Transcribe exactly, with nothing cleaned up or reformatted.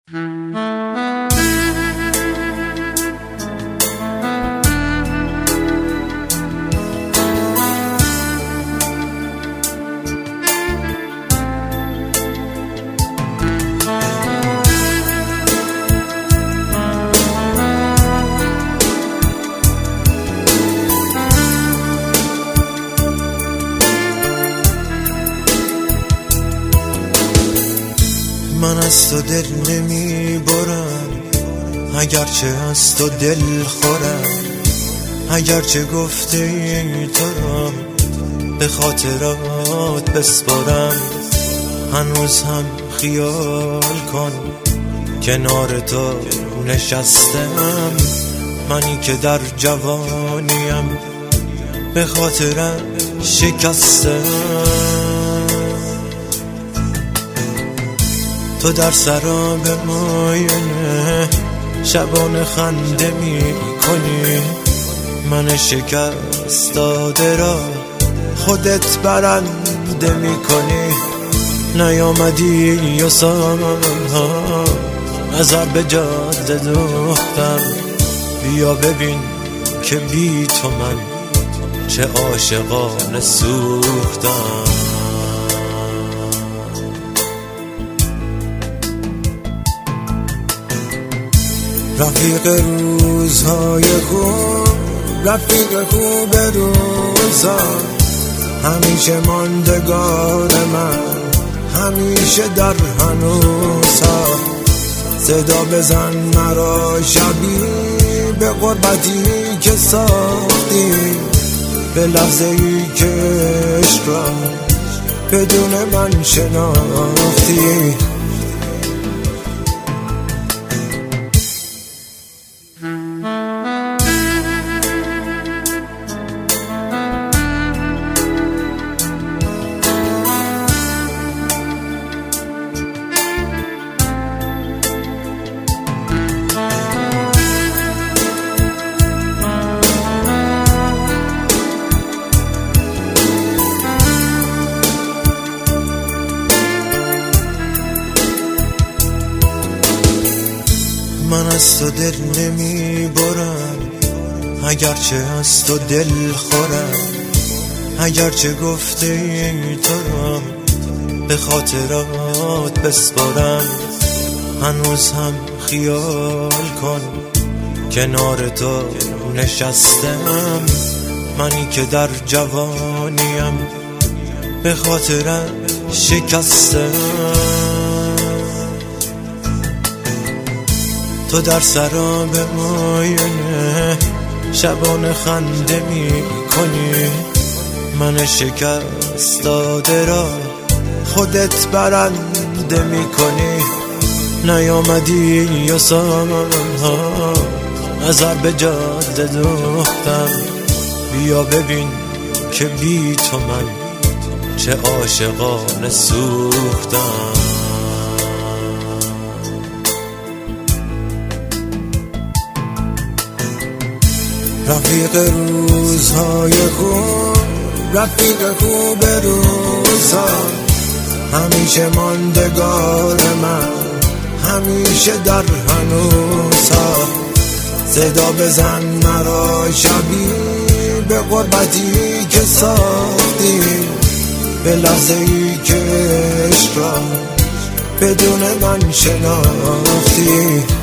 من از تو دل نمی برم، اگرچه از تو دل خورم، اگرچه گفته ای تو را به خاطرات بسپارم. هنوز هم خیال کن کنار تو نشستم، منی که در جوانیم به خاطرت شکستم. تو در سراب ماینه شبانه خنده می کنی، من شکست داده را خودت برنده می کنی. نیامدی و سالها نظر به جاده دوختم، بیا ببین که بی تو من چه عاشقانه سوختم. رفیق روزهای خوب، رفیق خوب روزا، همیشه ماندگار من، همیشه در هنوزها. صدا بزن مرا شبی به غربتی که ساختی، به لحظه ای که عشق را بدون من شناختی. من از تو دل نمی برم، اگرچه از تو دل خورم، اگرچه گفته ای تو را به خاطرات بسپارم. هنوز هم خیال کن کنار تو نشستم، منی که در جوانیم به خاطرت شکستم. تو در سراب ماینه شبانه خنده می کنی، من شکست داده را خودت برنده می کنی. نیامدی و سالها نظر به جاده دوختم، بیا ببین که بی تو من چه عاشقانه سوختم. رفیق روزهای خوب، رفیق خوب روزا، همیشه ماندگار من، همیشه در هنوزها. صدا بزن مرا شبی به غربتی که ساختی، به لحظه ای که عشق را بدون من شناختی.